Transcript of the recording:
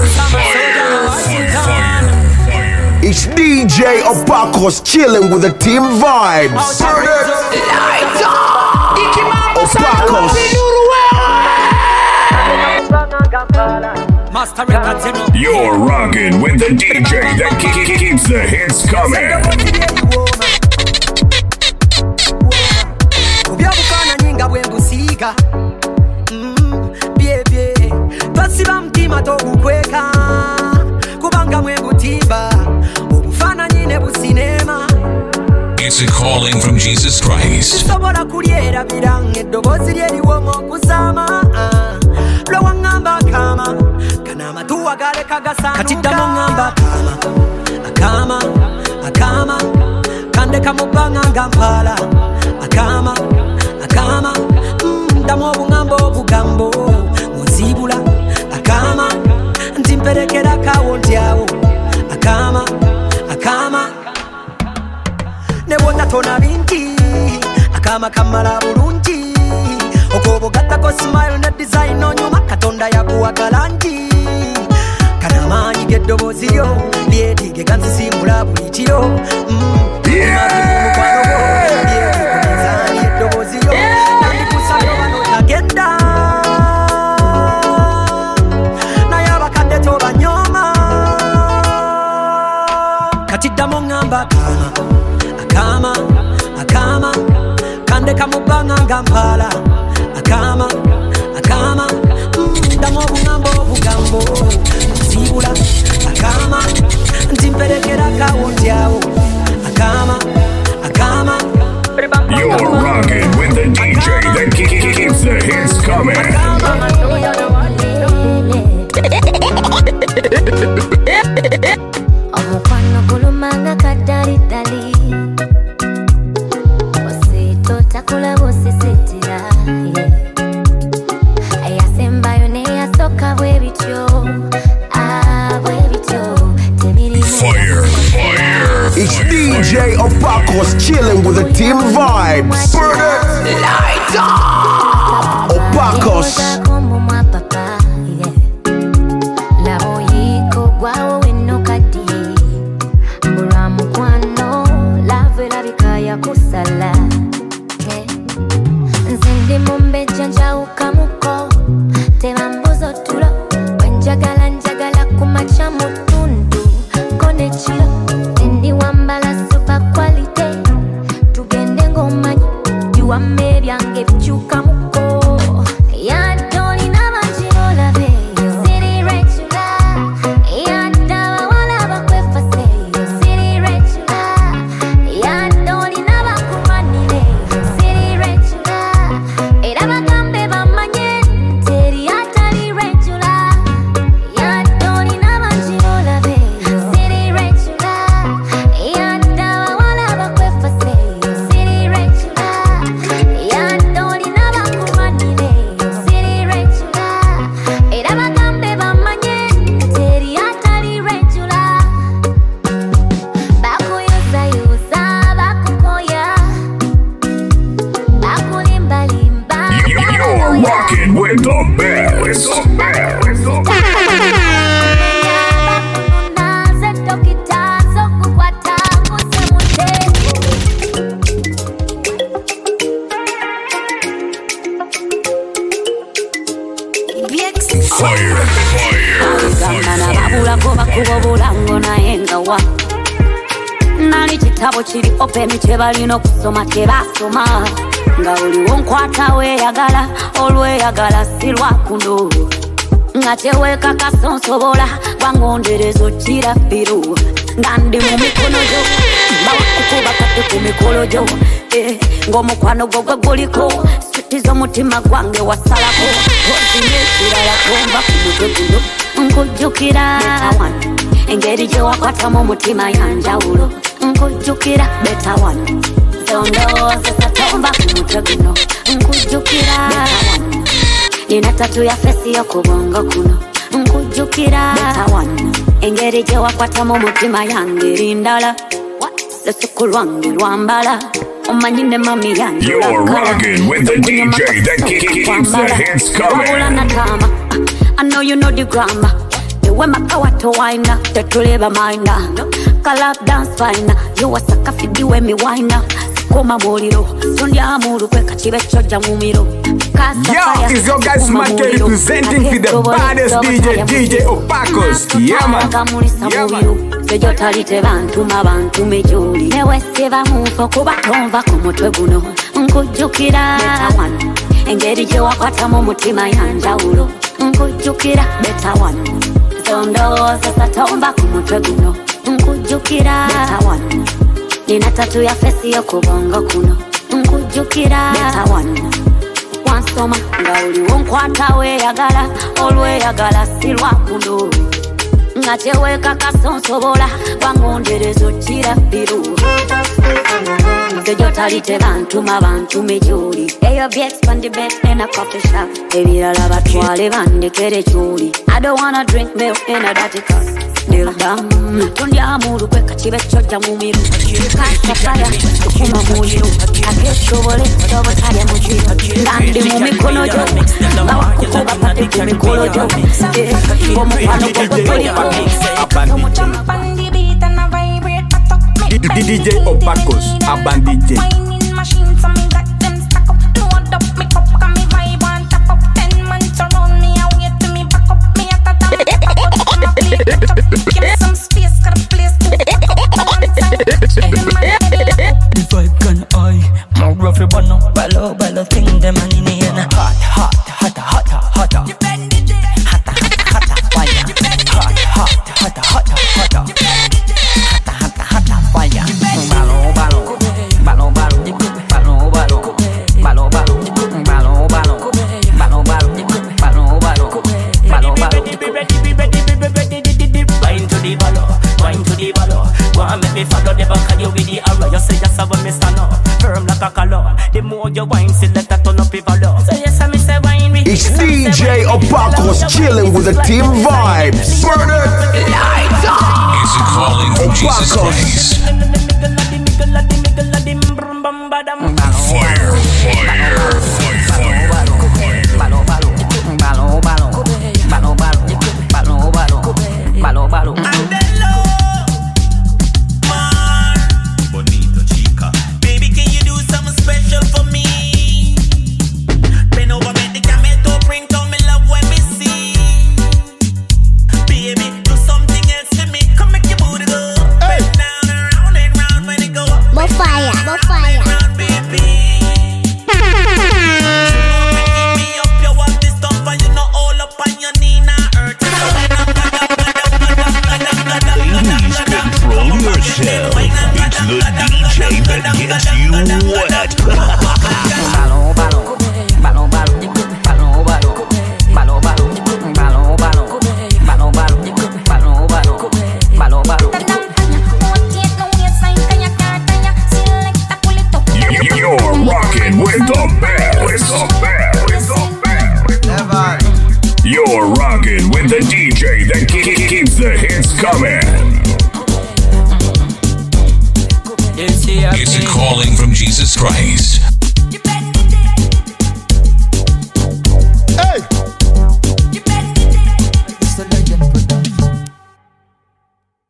It's DJ Opakos chilling with the team vibes. Opakos. You're rocking with the DJ that keeps the hits coming. Twasiba mtima tokukweka kubanga mwe butimba obufana nyine businema. It's a calling from Jesus Christ. Sobola kulyera birange dobozi lyeriwo mokusama lo wangamba kama kana matuwa gale kagasanuka kati damo ngamba akama kande kamubanga ngampala akama damo bungambo bugambo muzibula akama ndimperekera kawondyawo akama ne botatona binti akama kamala bulungi okobogattako smile ne design onyuma katonda yakuwagala nti kana maanyi geddobozi lyo lyetige ganzisimula buli kiro eddobozi lyo nandikusabyo bano tagenda naye abakadde tobanyoma kati ddamu ngamba akama kande kamubanga ngampala akama ddamu obungambo obugambo zibula akama ndimperekera kawondyawo akama You're rocking with the DJ that keeps the hits coming. Omukwano kulumanga kadalidali osito takula bosisitira ayasembayo neyasoka bwebityo Fire. It's DJ Opakos chilling with the team vibes. Light up. Opakos. Nzindi mumbe janja ukamuko tebambuzo tulo njagala kumacha mutundu kone chilo ndi wambala super quality tugende ngomanyi biwame byange bichuka muko ya toli nabanjirola beyo city regular ya dawa wala bakwefa seyo city regular ya toli nabakumanire city regular era bagambe bamanye teri atali regular ya toli nabanjirola beyo city regular ya dawa wala bakwefa seyo city regular ya toli nabakumanire city regular era bagambe bamanye teri atali regular bakuyuza bakukoya bakulimbalimba You're rocking with the best. Fire. Babulako bakuba obulango naye nga wa nali kitabo kiri openi kyebalina okusoma tebasoma nga oliwo nkwata weeyagala olweyagala si lwakuno nga tewekakasa nsobola wangonderezo kirabiro nga ndi mu mikono gyo bawakukuba kati ku mikolo gyo ng'omukwano gwo gwe guliko switi z'omutima gwange wasalako ozinye ekirala kumva ku mutwe guno nkujjukira engeri gye wakwatamu omutima yanjawulo nkujjukira beta wano zondoozesa tomba ku mutwe guno nkujjukira nina tatu ya fesi y'okubongo kuno nkujjukira beta wano engeri gye wakwatamu omutima yange erindala lusuku lwange lwambala omanyine mami yange You're rocking with the DJ that keeps the hits coming. I know you know the grammar. The when my power to wind up, the labor minder. Collab dance fine, you a sucker for the way me wind up. Koma moliro, sundi amuru kweka chivecho jamumiro. Yo, is your guys Smarty representing for the baddest DJ Opakos. Yeah man, yeah man. Sejo talite bantu mejuli. Newe seva mufo kuba tomva kumutwe guno. Nkujukira better one. Engeri je wakwata mu mutima yanjawulo. Nkujukira better one. Zondo sasa tomva kumutwe guno. Nkujukira better one. Nina tatu ya fesi yo kubongo kuno. Nkujukira better one. Wansoma ngauli wonkwata we yagala. Olwe yagala silwa kuno. Ngacheweka kasonsobola wangonderezo chira biru. Sejo talite bantu mejuli. Eyo biex pandi bet in a coffee shop. Ebirala batwale bandekere chuli. I don't wanna drink milk in a dirty cup. Still dumb. Tundi amuru kweka chivecho jamumiru. Kasa fire, kuma mujiru. Akesho vole, sobo taya mujiru. Gandhi mumikono jo. Bawa kukuba pati kumikolo jo. Komu pano kukupoliko. DJ Opakos, Aban DJ. The vibe can I, more roughy one no ballo thing them and in here. Hot, you bend it, hotter, fire. Hot, fire. Wine to the ballo. Go and make me follow the back of you with the arrow. You say yes, I want me stand up, firm like a color. The more you wine, select that turn up your value. So yes, I me say wine with. It's DJ Opakos chilling with the team vibes. Burn it, lights on. Is it calling from Jesus Christ? Fire. Bonito chica, baby, can you do something special for me? Bend over, make the camel to bring down me love when me see. Baby, do something else to me. Come make your booty go. Bend down and round when it go up. More fire. Round, baby. You know me, keep me up, you want this stuff and you know all up on your knee now hurt. Ladies, control yourself. It's the DJ that gets you wet. You're rocking with the best. You're rocking with the DJ that keeps the hits coming. Is it calling from Jesus Christ?